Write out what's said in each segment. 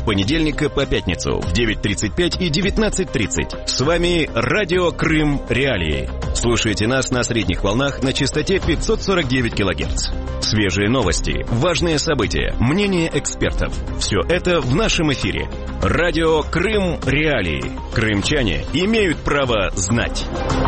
понедельника по пятницу в 9:35 и 19:30. С вами Радио Крым Реалии. Слушайте нас на средних волнах на частоте 549 кГц. Свежие новости, важные события, мнения экспертов. Все это в нашем эфире. Радио Крым Реалии. Крымчане имеют право знать.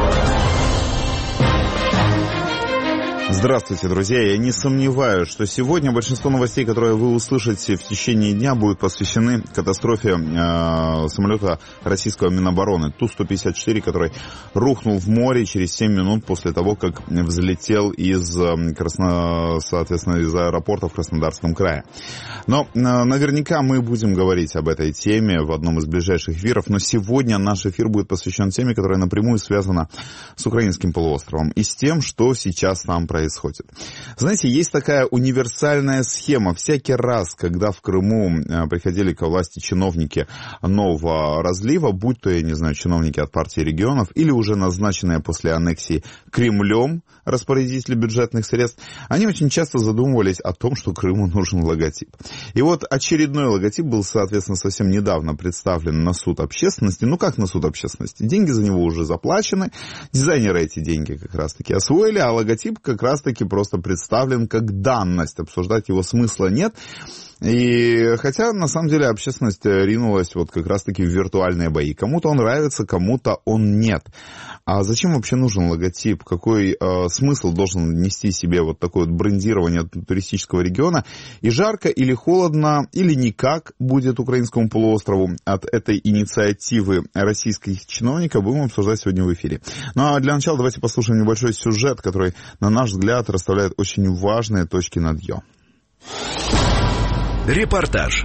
Здравствуйте, друзья. Я не сомневаюсь, что сегодня большинство новостей, которые вы услышите в течение дня, будут посвящены катастрофе самолета российского Минобороны Ту-154, который рухнул в море через 7 минут после того, как взлетел соответственно, из аэропорта в Краснодарском крае. Но наверняка мы будем говорить об этой теме в одном из ближайших эфиров, но сегодня наш эфир будет посвящен теме, которая напрямую связана с украинским полуостровом и с тем, что сейчас там происходит. Знаете, есть такая универсальная схема. Всякий раз, когда в Крыму приходили ко власти чиновники нового разлива, будь то, я не знаю, чиновники от партии регионов или уже назначенные после аннексии Кремлем распорядители бюджетных средств, они очень часто задумывались о том, что Крыму нужен логотип. И вот очередной логотип был, соответственно, совсем недавно представлен на суд общественности. Ну, как на суд общественности? Деньги за него уже заплачены, дизайнеры эти деньги как раз-таки освоили, а логотип как раз-таки просто представлен как данность. Обсуждать его смысла нет. И хотя, на самом деле, общественность ринулась вот как раз-таки в виртуальные бои. Кому-то он нравится, кому-то он нет. А зачем вообще нужен логотип? Какой смысл должен нести себе вот такое вот брендирование туристического региона? И жарко или холодно, или никак будет украинскому полуострову от этой инициативы российских чиновников, будем обсуждать сегодня в эфире. Ну а для начала давайте послушаем небольшой сюжет, который, на наш взгляд, расставляет очень важные точки над «ё». Репортаж.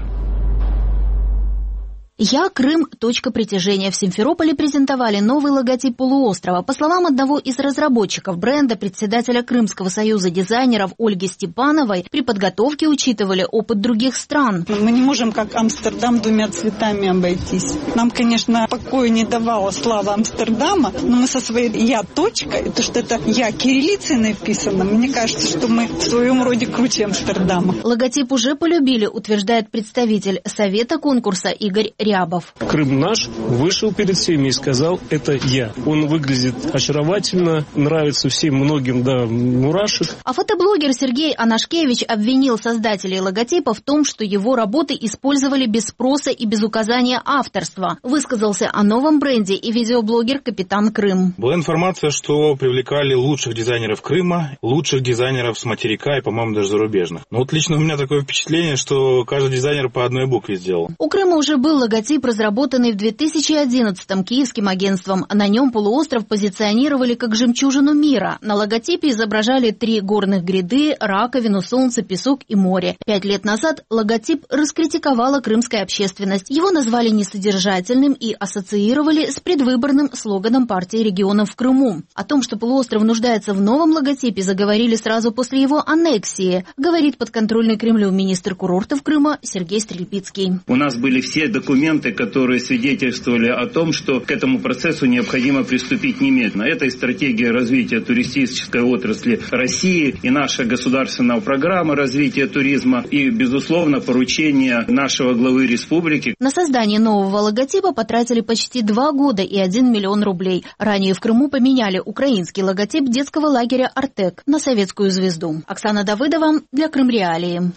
«Я Крым. Точка притяжения». В Симферополе презентовали новый логотип полуострова. По словам одного из разработчиков бренда, председателя Крымского союза дизайнеров Ольги Степановой, при подготовке учитывали опыт других стран. Мы не можем, как Амстердам, двумя цветами обойтись. Нам, конечно, покоя не давала слава Амстердама, но мы со своей «я» точкой, то, что это «я» кириллицей написано, мне кажется, что мы в своем роде круче Амстердама. Логотип уже полюбили, утверждает представитель Совета конкурса Игорь Рябов. Крым наш вышел перед всеми и сказал: это я. Он выглядит очаровательно, нравится всем многим до мурашек. А фотоблогер Сергей Анашкевич обвинил создателей логотипа в том, что его работы использовали без спроса и без указания авторства. Высказался о новом бренде и видеоблогер «Капитан Крым». Была информация, что привлекали лучших дизайнеров Крыма, лучших дизайнеров с материка и, по-моему, даже зарубежных. Но вот лично у меня такое впечатление, что каждый дизайнер по одной букве сделал. У Крыма уже был логотип, разработанный в 2011-м киевским агентством. На нем полуостров позиционировали как жемчужину мира. На логотипе изображали 3 горных гряды, раковину, солнце, песок и море. 5 лет назад логотип раскритиковала крымская общественность. Его назвали несодержательным и ассоциировали с предвыборным слоганом партии регионов в Крыму. О том, что полуостров нуждается в новом логотипе, заговорили сразу после его аннексии, говорит подконтрольный Кремлю министр курортов Крыма Сергей Стрельбицкий. У нас были все документы, которые свидетельствовали о том, что к этому процессу необходимо приступить немедленно. Это и стратегия развития туристической отрасли России, и наша государственная программа развития туризма, и, безусловно, поручение нашего главы республики. На создание нового логотипа потратили почти 2 года и 1 миллион рублей. Ранее в Крыму поменяли украинский логотип детского лагеря «Артек» на советскую звезду. Оксана Давыдова для Крым Реалии.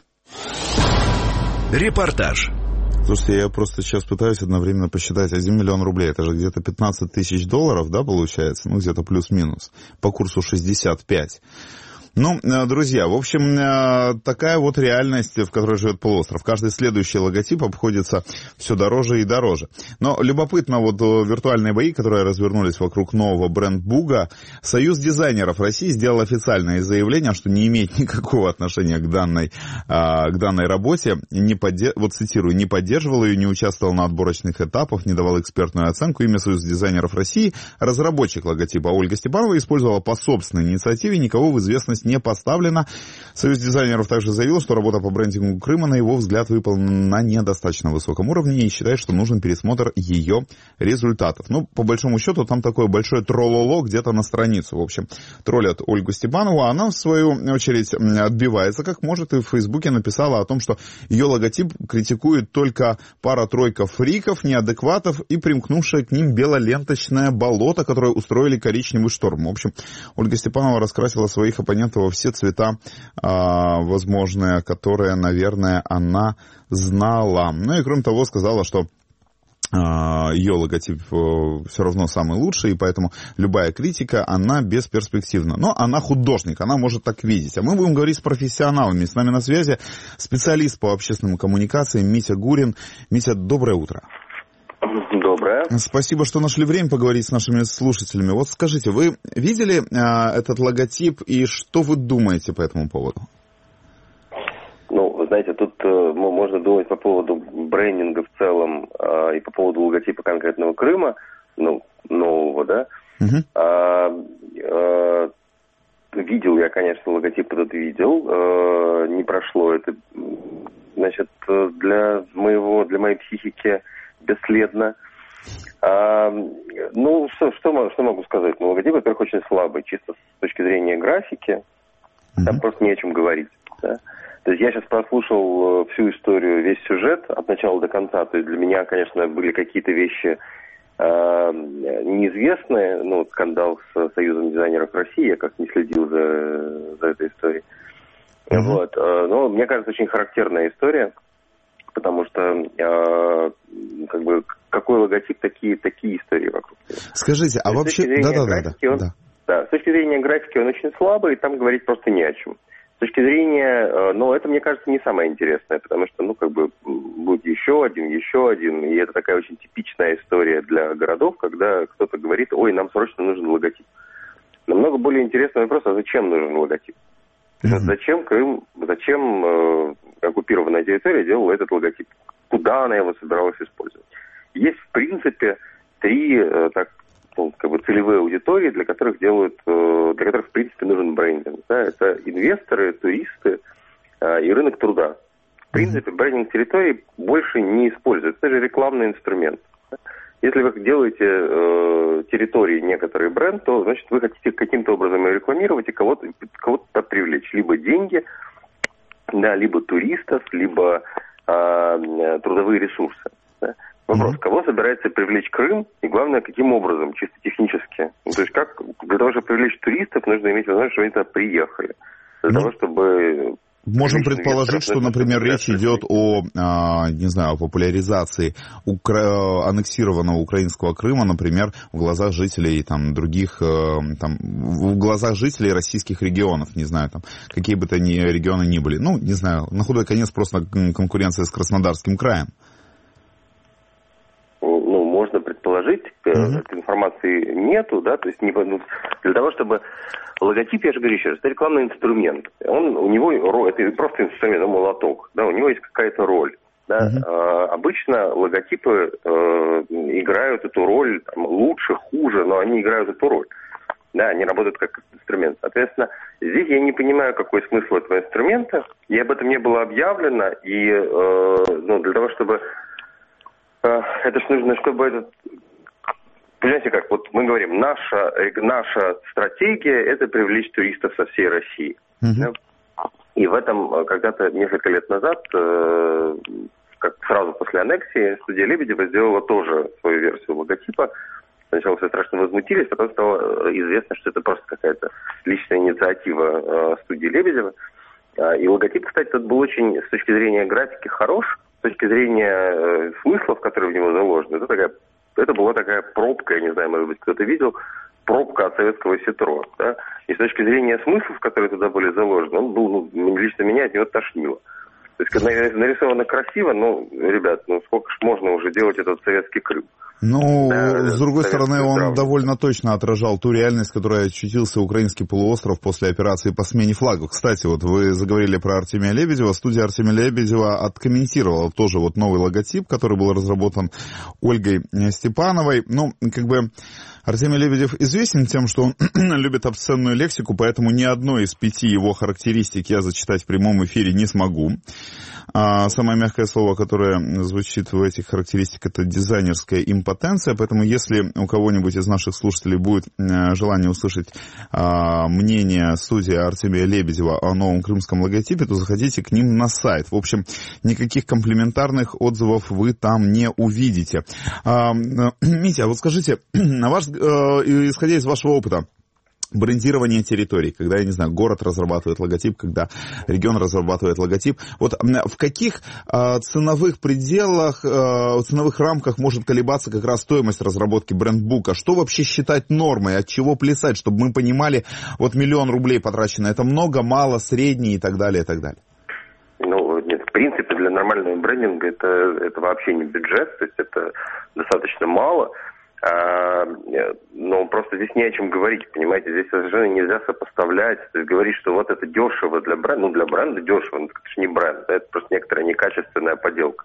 Репортаж. Слушайте, я просто сейчас пытаюсь одновременно посчитать 1 миллион рублей. Это же где-то 15 тысяч долларов, да, получается? Ну, где-то плюс-минус. По курсу 65. Ну, друзья, в общем, такая вот реальность, в которой живет полуостров. Каждый следующий логотип обходится все дороже и дороже. Но любопытно, вот виртуальные бои, которые развернулись вокруг нового брендбуга, Союз дизайнеров России сделал официальное заявление, что не имеет никакого отношения к данной работе. Вот цитирую: не поддерживал ее, не участвовал на отборочных этапах, не давал экспертную оценку. Имя Союз дизайнеров России, разработчик логотипа Ольга Степанова, использовала по собственной инициативе, никого в известность подробность не поставлена. Союз дизайнеров также заявил, что работа по брендингу Крыма, на его взгляд, выполнена на недостаточно высоком уровне и считает, что нужен пересмотр ее результатов. Ну, по большому счету, там такое большое трололо где-то на страницу. В общем, троллят Ольгу Степанову, а она, в свою очередь, отбивается как может, и в Фейсбуке написала о том, что ее логотип критикует только пара-тройка фриков, неадекватов и примкнувшее к ним белоленточное болото, которое устроили коричневый шторм. В общем, Ольга Степанова раскрасила своих оппонентов во все цвета возможные, которые, наверное, она знала. Ну и кроме того сказала, что ее логотип все равно самый лучший, и поэтому любая критика, она бесперспективна. Но она художник, она может так видеть. А мы будем говорить с профессионалами. С нами на связи специалист по общественным коммуникациям Митя Гурин. Митя, доброе утро. Доброе. Спасибо, что нашли время поговорить с нашими слушателями. Вот скажите, вы видели этот логотип и что вы думаете по этому поводу? Ну, вы знаете, тут можно думать по поводу брендинга в целом и по поводу логотипа конкретного Крыма, ну, нового, да. Видел я, конечно, логотип этот видел. Не прошло это, значит, для моей психики бесследно. Ну, что могу сказать? Ну, логотип, во-первых, очень слабый, чисто с точки зрения графики. Там просто не о чем говорить, да. То есть я сейчас прослушал всю историю, весь сюжет от начала до конца. То есть для меня, конечно, были какие-то вещи неизвестные. Ну, скандал с Союзом дизайнеров России, я как-то не следил за этой историей. Вот. Но мне кажется, очень характерная история, потому что как бы какой логотип, такие истории вокруг. Скажите, а вообще... Да, с точки зрения графики он очень слабый, и там говорить просто не о чем. С точки зрения, ну, это, мне кажется, не самое интересное, потому что, ну, как бы, будет еще один, и это такая очень типичная история для городов, когда кто-то говорит, ой, нам срочно нужен логотип. Намного более интересный вопрос, а зачем нужен логотип? Зачем Крым, оккупированная территория делала этот логотип? Куда она его собиралась использовать? Есть, в принципе, три, целевые аудитории, для которых, в принципе, нужен брендинг. Да? Это инвесторы, туристы и рынок труда. В принципе, брендинг территории больше не используется. Это же рекламный инструмент. Если вы делаете территории некоторый бренд, то, значит, вы хотите каким-то образом ее рекламировать и кого-то привлечь. Либо деньги, да, либо туристов, либо трудовые ресурсы. Да. Вопрос, кого собирается привлечь Крым, и главное, каким образом, чисто технически. Ну, то есть, для того, чтобы привлечь туристов, нужно иметь возможность, что они туда приехали. Для того, чтобы... Можем предположить, что, например, речь идет о популяризации аннексированного украинского Крыма, например, в глазах жителей в глазах жителей российских регионов, не знаю, там, какие бы то регионы ни были. Ну, не знаю, на худой конец просто конкуренция с Краснодарским краем. Ну, можно предположить, этой информации нету, да, то есть для того, чтобы логотип, я же говорю еще раз, это рекламный инструмент. У него это просто инструмент, молоток, да, у него есть какая-то роль. Да. Обычно логотипы играют эту роль лучше, хуже, но они играют эту роль. Да, они работают как инструмент. Соответственно, здесь я не понимаю, какой смысл этого инструмента, и об этом не было объявлено, и для того, чтобы это ж нужно, чтобы этот... Понимаете как, вот мы говорим, наша стратегия – это привлечь туристов со всей России. Да? И в этом когда-то, несколько лет назад, как сразу после аннексии, студия Лебедева сделала тоже свою версию логотипа. Сначала все страшно возмутились, потом стало известно, что это просто какая-то личная инициатива студии Лебедева. И логотип, кстати, тут был очень, с точки зрения графики, хорош. С точки зрения смыслов, которые в него заложены, это была такая пробка, я не знаю, может быть, кто-то видел, пробка от советского Ситро. Да? И с точки зрения смыслов, которые туда были заложены, он был, лично меня от него тошнило. То есть, когда нарисовано красиво, ребят, сколько ж можно уже делать этот советский Крым? Ну, с другой стороны, он довольно точно отражал ту реальность, в которой очутился украинский полуостров после операции по смене флагов. Кстати, вот вы заговорили про Артемия Лебедева. Студия Артемия Лебедева откомментировала тоже вот новый логотип, который был разработан Ольгой Степановой. Ну, как бы Артемий Лебедев известен тем, что он любит обсценную лексику, поэтому ни одной из 5 его характеристик я зачитать в прямом эфире не смогу. Самое мягкое слово, которое звучит в этих характеристиках, это дизайнерская импотенция, поэтому если у кого-нибудь из наших слушателей будет желание услышать мнение студии Артемия Лебедева о новом крымском логотипе, то заходите к ним на сайт. В общем, никаких комплиментарных отзывов вы там не увидите. Митя, вот скажите, исходя из вашего опыта, брендирование территорий, когда, я не знаю, город разрабатывает логотип, когда регион разрабатывает логотип. Вот в каких ценовых пределах, ценовых рамках может колебаться как раз стоимость разработки брендбука? Что вообще считать нормой, от чего плясать, чтобы мы понимали, вот 1 000 000 рублей потрачено, это много, мало, средний и так далее, и так далее? Ну, нет, в принципе, для нормального брендинга это вообще не бюджет, то есть это достаточно мало. Но просто здесь не о чем говорить, понимаете, здесь совершенно нельзя сопоставлять, то есть говорить, что вот это дешево для бренда, ну для бренда дешево, но это же не бренд, это просто некоторая некачественная поделка.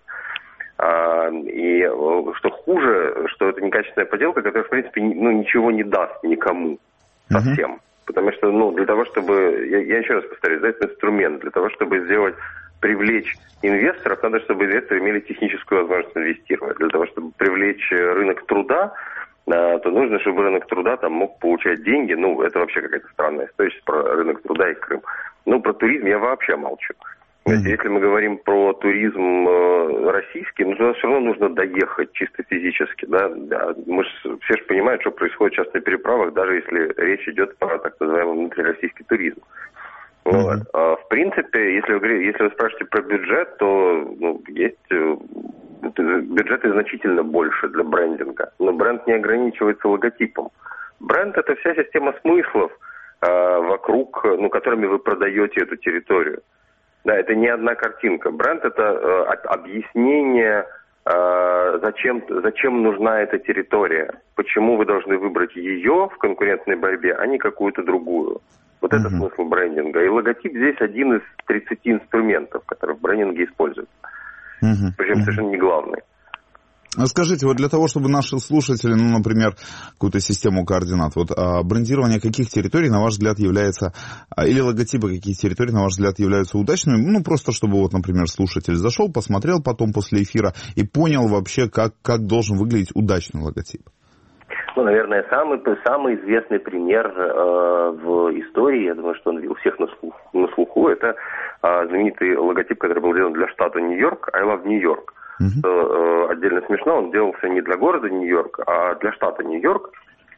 И что хуже, что это некачественная поделка, которая, в принципе, ничего не даст никому совсем. Потому что, для того, чтобы, я еще раз повторюсь, это инструмент, для того, чтобы привлечь инвесторов, надо, чтобы инвесторы имели техническую возможность инвестировать. Для того, чтобы привлечь рынок труда, то нужно, чтобы рынок труда там мог получать деньги. Ну, это вообще какая-то странная история про рынок труда и Крым. Ну, про туризм я вообще молчу. Если мы говорим про туризм российский, то все равно нужно доехать чисто физически. Да? Мы все же понимают, что происходит сейчас на переправах, даже если речь идет про так называемый внутрироссийский туризм. Вот. В принципе, если вы спрашиваете про бюджет, то есть бюджеты значительно больше для брендинга. Но бренд не ограничивается логотипом. Бренд – это вся система смыслов вокруг, которыми вы продаете эту территорию. Да, это не одна картинка. Бренд – это объяснение, зачем нужна эта территория, почему вы должны выбрать ее в конкурентной борьбе, а не какую-то другую. Вот это смысл брендинга. И логотип здесь один из 30 инструментов, которые в брендинге используются. Причем совершенно не главный. Скажите, вот для того, чтобы наши слушатели, например, какую-то систему координат, вот брендирование каких территорий, на ваш взгляд, является, или логотипы каких территорий, на ваш взгляд, являются удачными, просто чтобы, например, слушатель зашел, посмотрел потом после эфира и понял вообще, как должен выглядеть удачный логотип? Наверное, самый известный пример в истории, я думаю, что он у всех на слуху, это знаменитый логотип, который был сделан для штата Нью-Йорк, I Love New York. Отдельно смешно, он делался не для города Нью-Йорк, а для штата Нью-Йорк.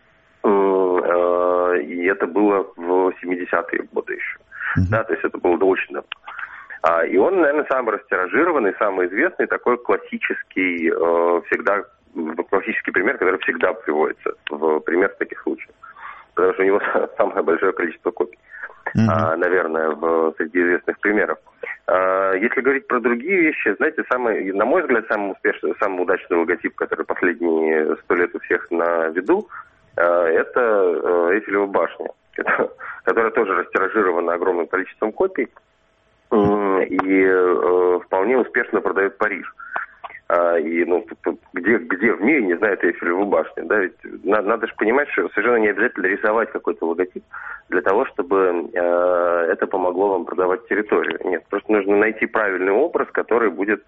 И это было в 70-е годы еще. Да, то есть это было очень давно. И он, наверное, самый растиражированный, самый известный, такой классический пример, который всегда приводится в пример в таких случаях. Потому что у него самое большое количество копий, наверное, среди известных примеров. Если говорить про другие вещи, знаете, на мой взгляд, самый успешный, самый удачный логотип, который последние 100 лет у всех на виду, это Эйфелева башня, которая тоже растиражирована огромным количеством копий и вполне успешно продает Париж. И где в мире не знают Эйфелеву башню, да, ведь надо же понимать, что совершенно не обязательно рисовать какой-то логотип для того, чтобы это помогло вам продавать территорию. Нет, просто нужно найти правильный образ, который будет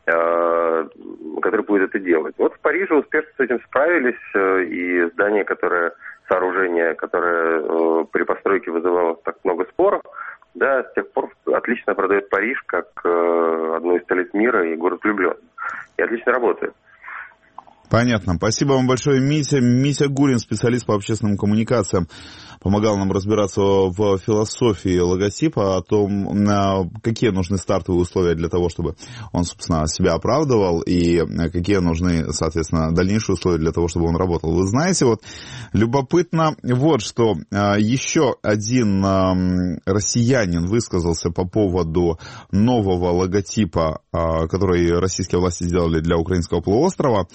это делать. Вот в Париже успешно с этим справились, и сооружение, которое при постройке вызывало так много споров, да, с тех пор отлично продает Париж как одну из столиц мира и город влюбленных. И отлично работает. Понятно. Спасибо вам большое, Митя. Митя Гурин, специалист по общественным коммуникациям, помогал нам разбираться в философии логотипа, о том, какие нужны стартовые условия для того, чтобы он, собственно, себя оправдывал, и какие нужны, соответственно, дальнейшие условия для того, чтобы он работал. Вы знаете, любопытно что еще один россиянин высказался по поводу нового логотипа, который российские власти сделали для украинского полуострова.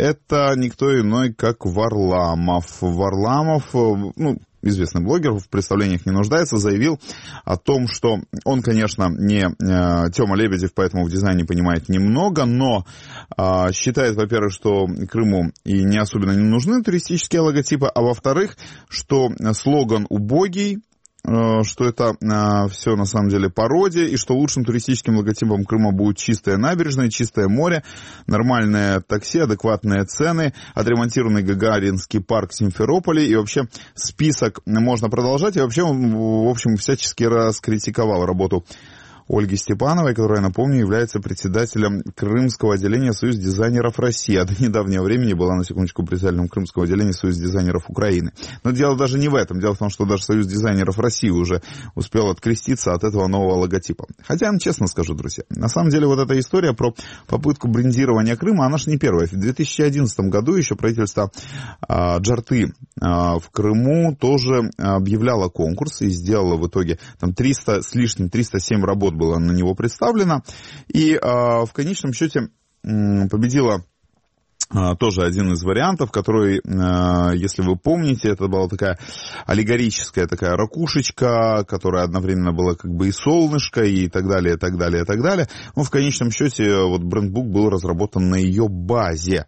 это никто иной, как Варламов. Варламов, известный блогер, в представлениях не нуждается, заявил о том, что он, конечно, не Тёма Лебедев, поэтому в дизайне понимает немного, но считает, во-первых, что Крыму и не особенно не нужны туристические логотипы, а во-вторых, что слоган убогий, что это все на самом деле пародия, и что лучшим туристическим логотипом Крыма будет чистая набережная, чистое море, нормальное такси, адекватные цены, отремонтированный Гагаринский парк в Симферополе, и вообще список можно продолжать, и вообще он, в общем, всячески раскритиковал работу Ольги Степановой, которая, напомню, является председателем Крымского отделения Союз дизайнеров России, а до недавнего времени была, на секундочку, председателем Крымского отделения Союз дизайнеров Украины. Но дело даже не в этом. Дело в том, что даже Союз дизайнеров России уже успел откреститься от этого нового логотипа. Хотя, честно скажу, друзья, на самом деле вот эта история про попытку брендирования Крыма, она же не первая. В 2011 году еще правительство Джарты в Крыму тоже объявляло конкурс и сделало в итоге там 300 с лишним, 307 работ было на него представлено, и в конечном счете победила тоже один из вариантов, который, если вы помните, это была такая аллегорическая такая ракушечка, которая одновременно была как бы и солнышко, и так далее, и так далее, и так далее. Но в конечном счете вот брендбук был разработан на ее базе.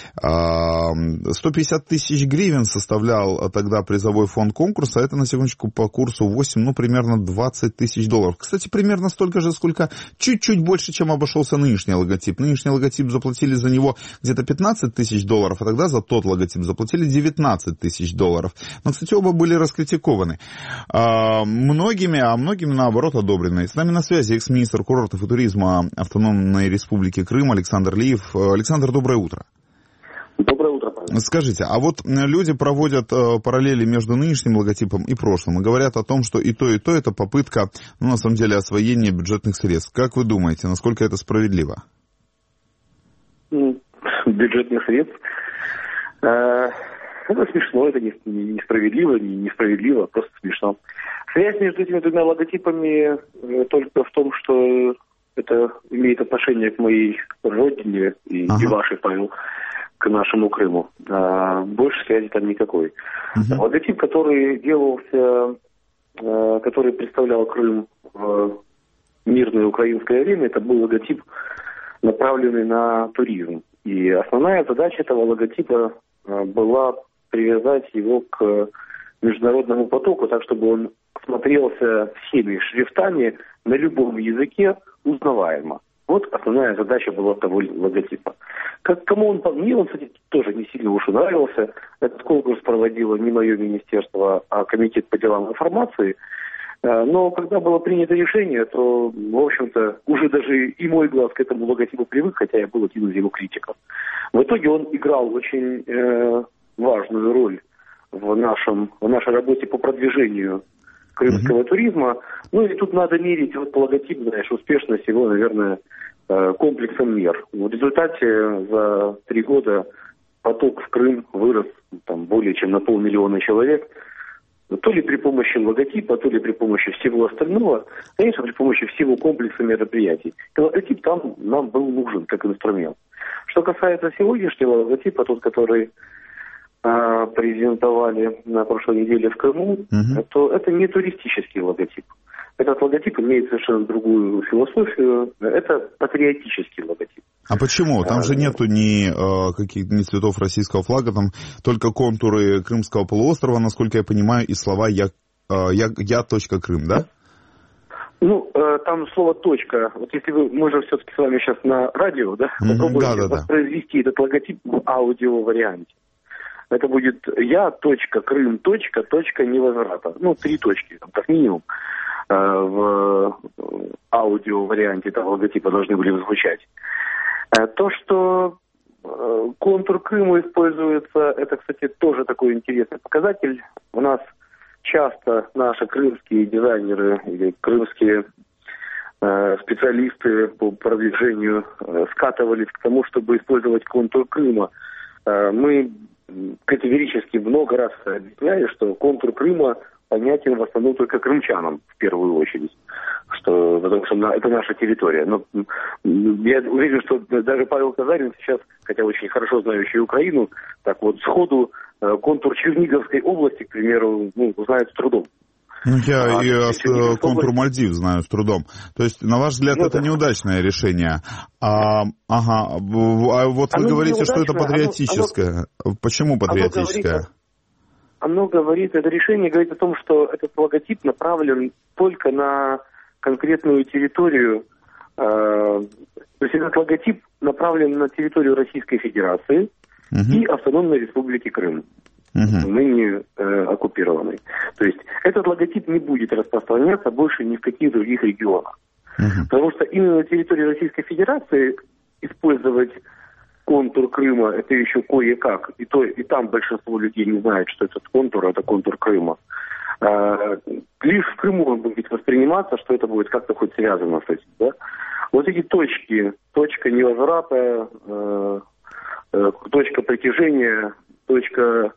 150 тысяч гривен составлял тогда призовой фонд конкурса, это на секундочку по курсу 8, примерно 20 тысяч долларов. Кстати, примерно столько же, сколько чуть-чуть больше, чем обошелся нынешний логотип. Нынешний логотип заплатили за него где-то 15 тысяч долларов, а тогда за тот логотип заплатили 19 тысяч долларов. Но, кстати, оба были раскритикованы многими, а многими, наоборот, одобрены. С нами на связи экс-министр курортов и туризма Автономной Республики Крым Александр Лиев. Александр, доброе утро. Доброе утро, пожалуйста. Скажите, а вот люди проводят параллели между нынешним логотипом и прошлым и говорят о том, что и то это попытка, на самом деле, освоения бюджетных средств. Как вы думаете, насколько это справедливо? Бюджетных средств? Это смешно, это несправедливо, несправедливо, просто смешно. Связь между этими двумя логотипами только в том, что это имеет отношение к моей родине и вашей, Павел, к нашему Крыму. Больше связи там никакой. Логотип, который делался, который представлял Крым в мирной украинской арене, это был логотип, направленный на туризм. И основная задача этого логотипа была привязать его к международному потоку, так чтобы он смотрелся всеми шрифтами на любом языке узнаваемо. Вот основная задача была того логотипа. Кому мне он, кстати, тоже не сильно уж и нравился. Этот конкурс проводило не мое министерство, а комитет по делам информации. Но когда было принято решение, то, в общем-то, уже даже и мой глаз к этому логотипу привык, хотя я был один из его критиков. В итоге он играл очень важную роль в нашей работе по продвижению крымского туризма. Ну и тут надо мерить вот логотип, успешность его, наверное, комплексом мер. В результате за 3 года поток в Крым вырос там более чем на 500 000 человек. То ли при помощи логотипа, то ли при помощи всего остального, конечно, при помощи всего комплекса мероприятий. И логотип там нам был нужен как инструмент. Что касается сегодняшнего логотипа, тот, который презентовали на прошлой неделе в Крыму, то это не туристический логотип. Этот логотип имеет совершенно другую философию. Это патриотический логотип. А почему? Там же нету ни цветов российского флага, там только контуры Крымского полуострова, насколько я понимаю, и слова «Я. Крым», да? Там слово «точка». Вот если мы же все-таки с вами сейчас на радио, да? Попробуйте воспроизвести этот логотип в аудио-варианте. Это будет «Я. Крым. Точка невозврата». 3 точки, там, как минимум. В аудио-варианте этого логотипа должны были звучать. То, что контур Крыма используется, это, кстати, тоже такой интересный показатель. У нас часто наши крымские дизайнеры или крымские специалисты по продвижению скатывались к тому, чтобы использовать контур Крыма. Мы категорически много раз объясняли, что контур Крыма понятен в основном только крымчанам в первую очередь, потому что это наша территория. Но я уверен, что даже Павел Казарин сейчас, хотя очень хорошо знающий Украину, так вот сходу контур Черниговской области, к примеру, знает с трудом. Я и контур Мальдив знаю с трудом. То есть, на ваш взгляд, это неудачное решение. Вот вы говорите, что это патриотическое. Почему патриотическое? Это решение говорит о том, что этот логотип направлен только на конкретную территорию. То есть этот логотип направлен на территорию Российской Федерации и Автономной Республики Крым. Ныне оккупированной. То есть этот логотип не будет распространяться больше ни в каких других регионах. Потому что именно на территории Российской Федерации использовать контур Крыма, это еще кое-как. И там большинство людей не знает, что этот контур, это контур Крыма. Лишь в Крыму он будет восприниматься, что это будет как-то хоть связано с этим. Да? Вот эти точки, точка невозврата, точка притяжения, точка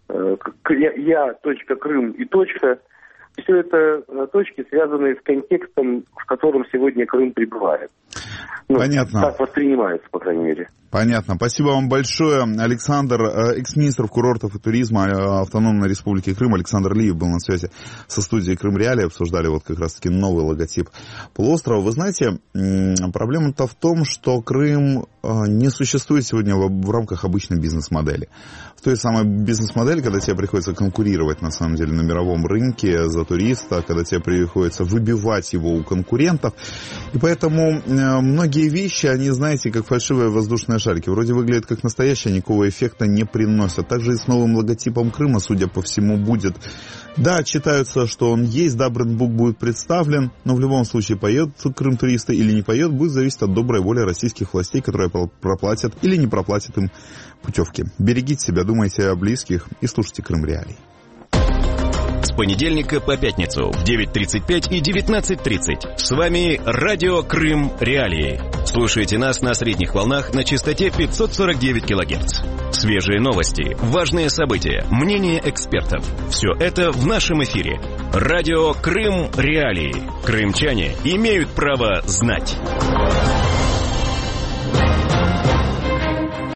точка Крым и точка. Все это точки, связанные с контекстом, в котором сегодня Крым пребывает. Понятно. Так воспринимается, по крайней мере. Понятно. Спасибо вам большое. Александр, экс-министр курортов и туризма Автономной Республики Крым, Александр Лиев был на связи со студией Крым Реалии. Обсуждали вот как раз-таки новый логотип полуострова. Вы знаете, проблема-то в том, что Крым не существует сегодня в рамках обычной бизнес-модели. В той самой бизнес-модели, когда тебе приходится конкурировать, на самом деле, на мировом рынке за туриста, когда тебе приходится выбивать его у конкурентов. И поэтому многие вещи, они, знаете, как фальшивые воздушные шарики. Вроде выглядят как настоящие, никакого эффекта не приносят. Также и с новым логотипом Крыма, судя по всему, будет. Да, читаются, что он есть, да, брендбук будет представлен, но в любом случае, поедут Крым туристы или не поедут, будет зависеть от доброй воли российских властей, которые проплатят или не проплатят им путевки. Берегите себя, думайте о близких и слушайте Крым Реалий. С понедельника по пятницу в 9:35 и 19:30. С вами Радио Крым Реалии. Слушайте нас на средних волнах на частоте 549 кГц. Свежие новости, важные события, мнения экспертов. Все это в нашем эфире. Радио Крым Реалии. Крымчане имеют право знать.